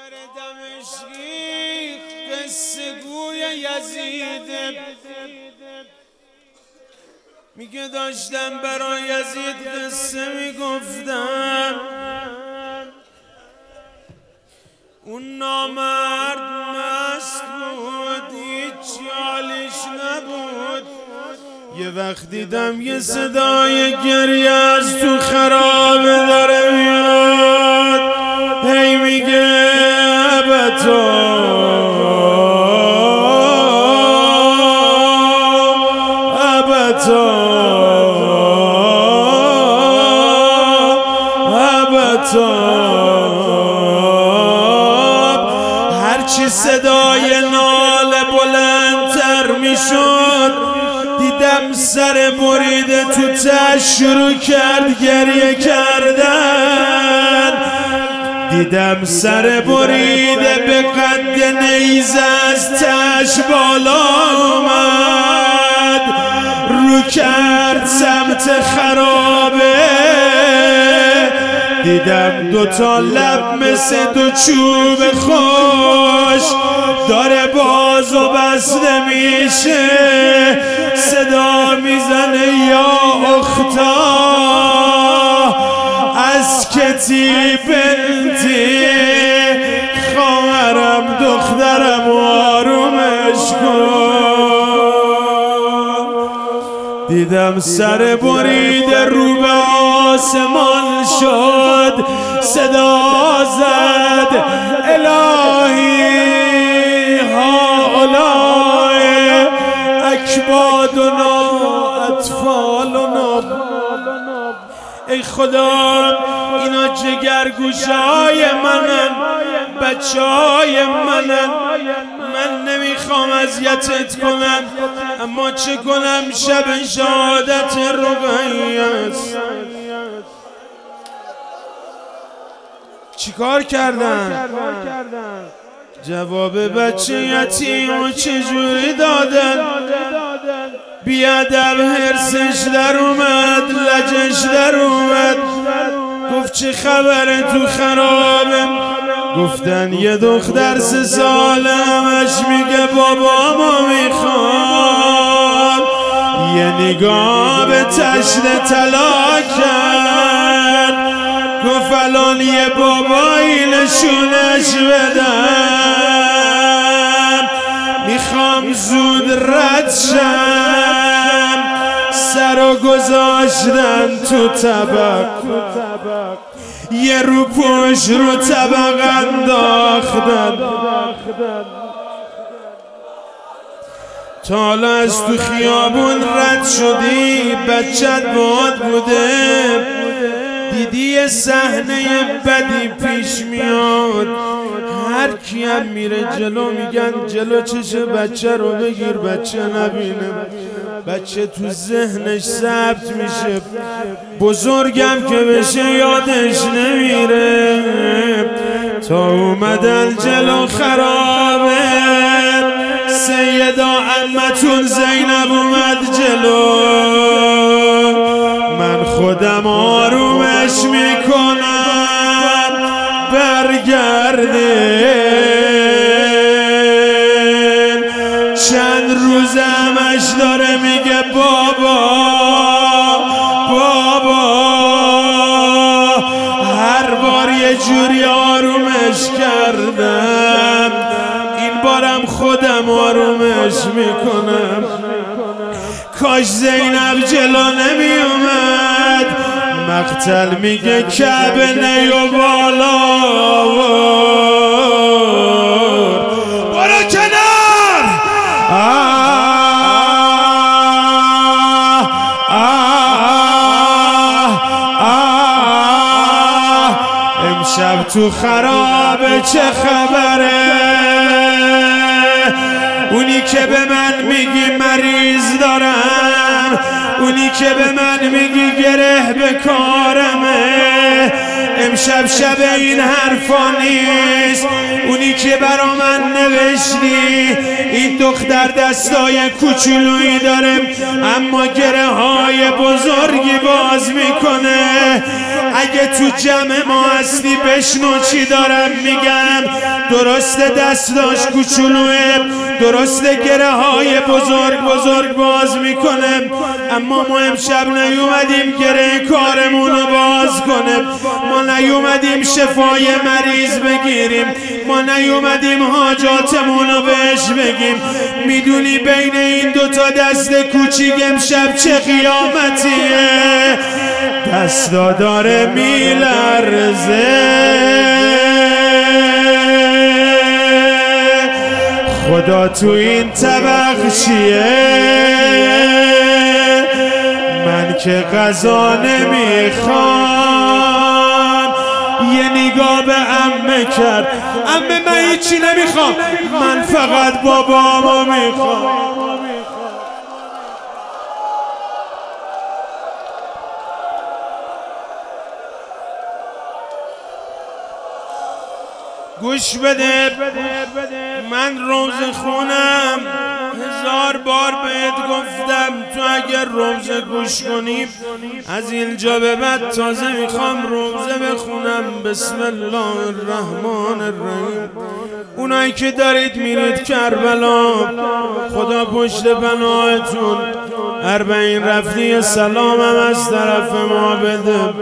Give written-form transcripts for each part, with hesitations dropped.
دمشقی قصه گوی یزید میگه داشتم برای یزید قصه میگفتم، اون نامرد مست بود، هیچ حالش نبود. یه وقت دیدم یه صدای گریه از تو خرابه داره میاد، هی میگه ابتا ابتا ابتا. هرچی صدای ناله بلندتر میشد دیدم سر بریده تو تش شروع کرد گریه کردن. دیدم سر بریده به قد نیزه از تش بالا آمد، رو کرد سمت خرابه. دیدم دوتا لب مثل دو چوب خوش داره باز و بسته میشه، صدا میزنه یا اختا از کتی بنتی، خواهرم دخترم آرومش کن. دیدم سر بریده رو به آسمان شد، صدا زد الهی هؤلاء اکبادنا اطفالنا. ای خدا اینا جگرگوشای منن، بچهای منن، من نمیخوام اذیتت کنم اما چه کنم شب شهادت رقیه است. چیکار کردن؟ جواب بچه یتیمو چجوری دادن؟ بیادب هرسش در اومد، لجش در اومد، گفت چه خبره تو خرابه؟ گفتن یه دختر 3 ساله همش میگه بابامو میخوام. یه نگاه به تشت طلا کرد، گفت الان یه بابایی نشونش بدم، میخوام زود رد شم. سرو گذاشتن تو طبق، یه رو پشت رو طبق انداختن. تا حالا از تو خیابون رد شدی بچت باد بوده، دیدی یه صحنه بدی پیش میاد، هر کیم میره جلو میگن جلو چش بچه رو بگیر بچه نبینه، بچه تو ذهنش ثبت میشه، بزرگم که بشه یادش نمیره. تا اومدن جلو خرابه، سیدا عمتون زینب اومد جلو، من خودم آرومش میکنم برگردین. چند روز همش داره میگه بابا بابا، هر بار یه جوری آرومش کردم، این بارم خودم آرومش میکنم. کاش زینب جلو نمی اومد، مقتل میگه کعبه نیو بالا برو کنار. امشب تو خرابه چه خبره؟ اونی که به من میگی مریض دارم، اونی که به من میگی گره به کارمه، امشب شب این حرفا نیست. اونی که برا من نوشتی این دختر دستای کوچولویی داره اما گره های بزرگی باز میکنه، اگه تو جمع ما هستی بشنو چی دارم میگم. درسته دستاش کوچولوه، درسته گره های بزرگ بزرگ باز میکنه، اما ما امشب نیومدیم گره کارمونو باز کنه. ما نیومدیم شفای مریض بگیریم، ما نیومدیم حاجاتمونو بهش بگیم. میدونی بین این دوتا دست کوچیک امشب چه قیامتیه؟ دستا داره میلرزه، خدا تو این طبق چیه؟ من که غذا نمیخوام. یه نگاه به عمه کرد، عمه من هیچی نمیخوام، من فقط بابامو میخوام. گوش بده، من روزه خونم 1000 بار بهت گفتم تو اگر روزه گوش کنی از اینجا به بعد تازه میخوام روزه بخونم. بسم الله الرحمن الرحیم. اونایی که دارید میرید کربلا خدا پشت پناهتون. 40 رفتی سلام هم از طرف ما بده.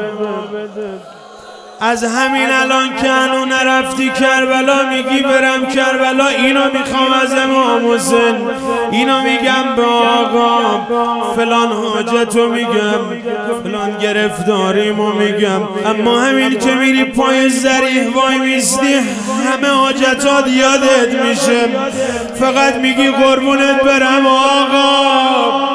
از همین الان که هنو نرفتی کربلا میگی برم کربلا، اینو میخوام از امام حسین، اینو میگم به آقا، فلان حاجتو میگم، فلان گرفتاریمو میگم. اما همین که میری پای ذریح وای میستی همه حاجتات یادت میشه، فقط میگی قربونت برم آقا.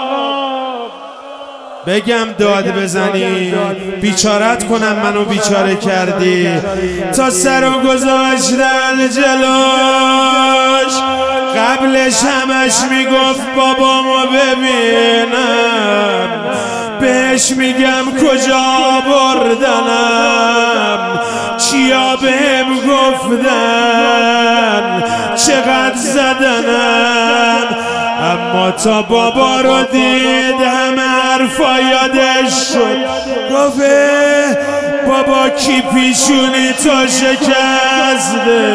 بگم داد بزنی بیچارت کنم منو بیچاره کردی. تا سر و گذاشتن جلوش قبلش همش میگفت بابامو ببینم، بهش میگم کجا بردنم، چیا بهم گفتن، چقدر زدنم. اما تا بابا رو دید همه حرفا یادش شد. گفت بابا کی پیشونی تو شکسته،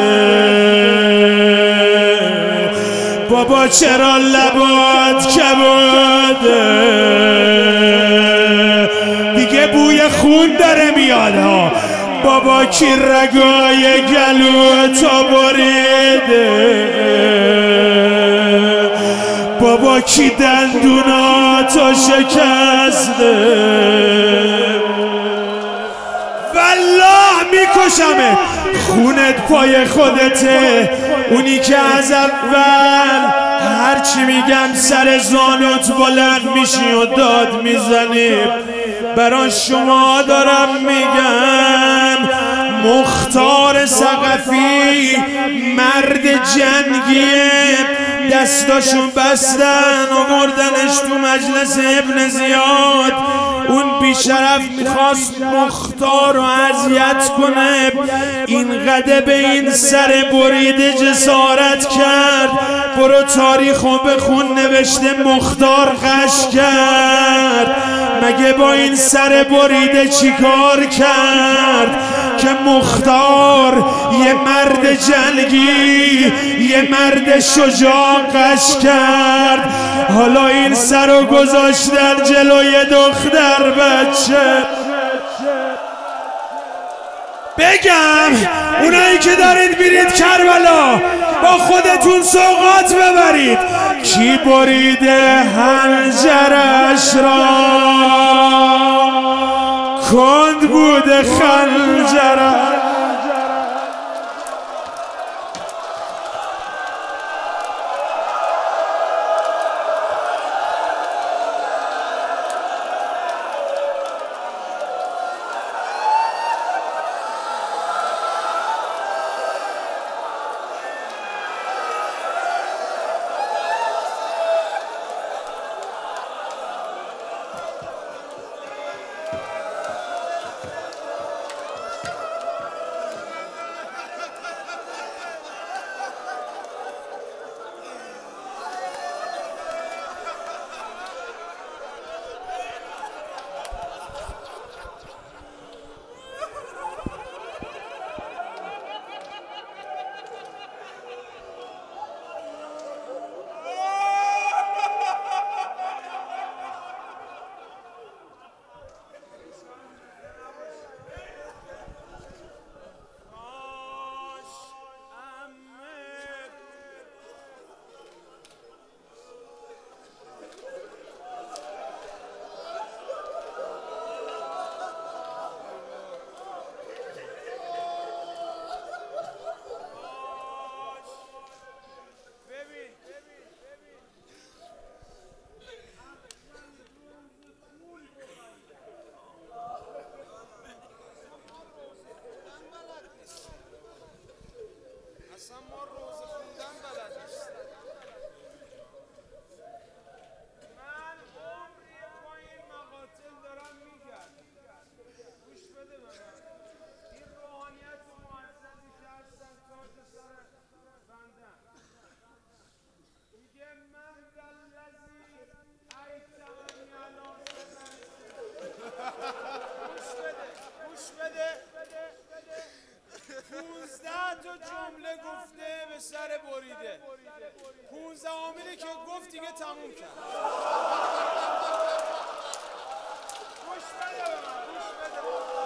بابا چرا لبات کبوده، دیگه بوی خون داره میاد ها. بابا کی رگای گلو تو بریده، بابا کی دندوناتو شکسته. والله میکشمه، خونت پای خودته. اونی که از اول هرچی میگم سر زانوت بلند میشی و داد میزنی. برای شما دارم میگم مختار ثقفی مرد جنگیه، دستاشون بستن آوردنش تو مجلس ابن زیاد. اون بیشرف میخواست مختار رو اذیت کنه، اینقدر به این سر بریده جسارت کرد. برو تاریخو بخون، نوشته مختار غش کرد. مگه با این سر بریده چیکار کرد که مختار یه مرد جنگی، یه مرد شجاع غش کرد. حالا این سر رو گذاشتن جلوی دختر بچه. بگم اونایی که دارید میرید کربلا با خودتون سوغات ببرید. کی بریده حنجرش را، کند بوده خنجرش. گوش بده 15 تا جمله گفته به سر بریده 15 عاملی که گفت دیگه تموم کرد گوش بده به من گوش بده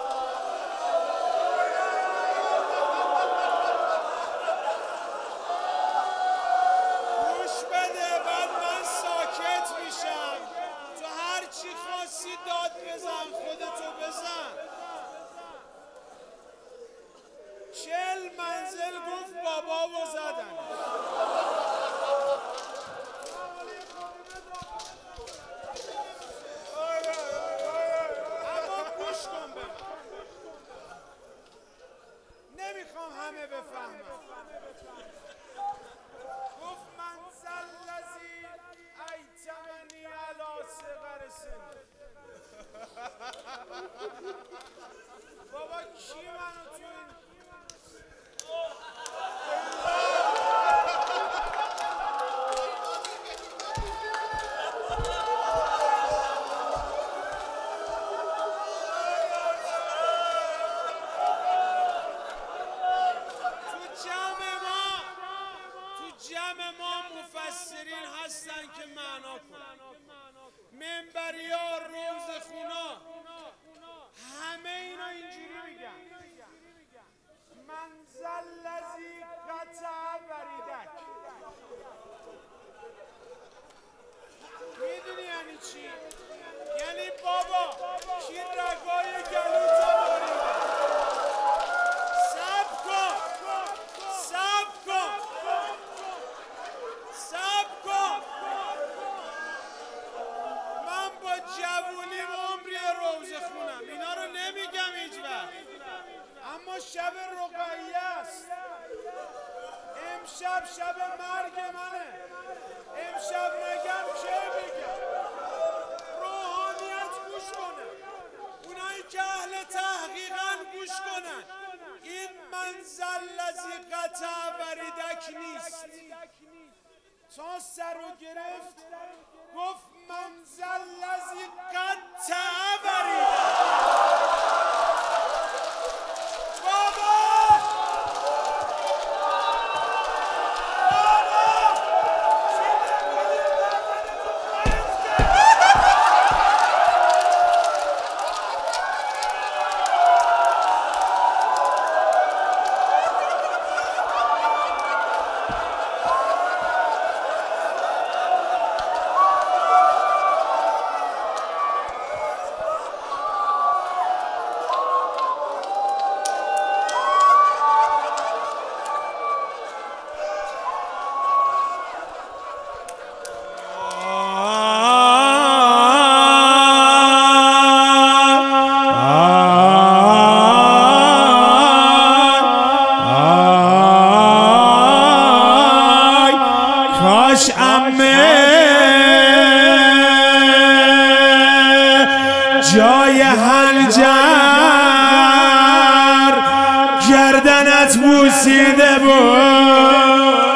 گوش بده بعد من ساکت میشم تو هر چی خواستی داد بزن خودتو بزن 40 منزل گفت بابا و زدن اما گوش کن به نمیخوام همه بفهمن گفت من زلزی ایتمنی علا صغر سن بابا کی منو تو این جمع ما مفسرین هستن که معنا کنن منبری ها روز خونا همه اینا اینجوری میگن منزل لذی قطع وریدک میدونی یعنی چی؟ یعنی بابا کی رگای گلوتا بریده سب کن من با جوونیم عمری روزه خونم اینا رو نمیگم هیچ وقت اما شب رقیه است امشب شب مرگ منه امشب نگم چه میگم روحانیت گوش کنه اونایی که اهل تحقیقن گوش کنن این منزل لذی قطع وریدک نیست تا سر رو گرفت گفت منزل لذی قطع وریدک کاش عمه جای هنجر گردنت بوسیده بود